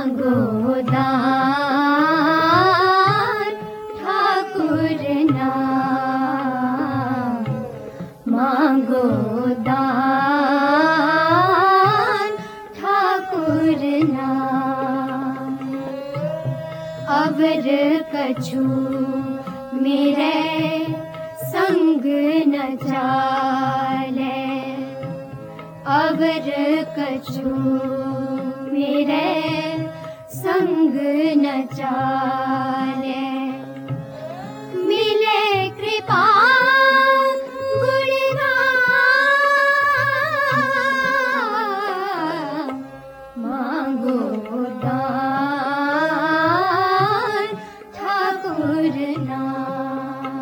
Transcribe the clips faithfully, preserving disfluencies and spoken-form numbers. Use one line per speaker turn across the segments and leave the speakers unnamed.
मांगो दान ठाकुर नाम, मांगो दान ठाकुर नाम। अवर कछु मेरे संग न चाले, अवर कछु मेरे संग न चाले। मिले कृपा गुणगान, मांगो दान ठाकुर नाम।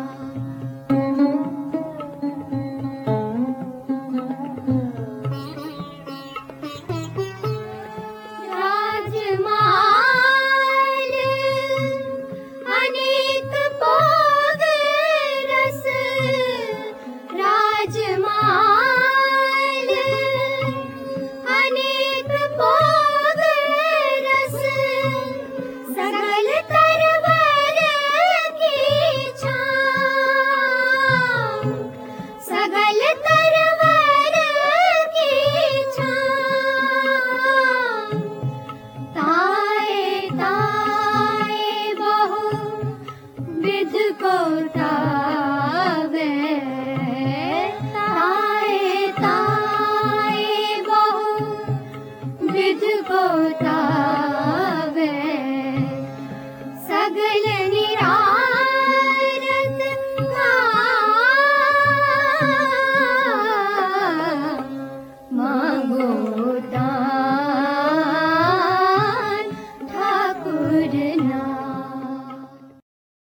राजमाल अनेक भोग रस, राजमाल अनेक भोग रस, सगल तरवर की छाँव, सगल तरवर की छाँव। ताए ताए बहु विध को तावे, ताए ताए बहु विध को तावे। सगल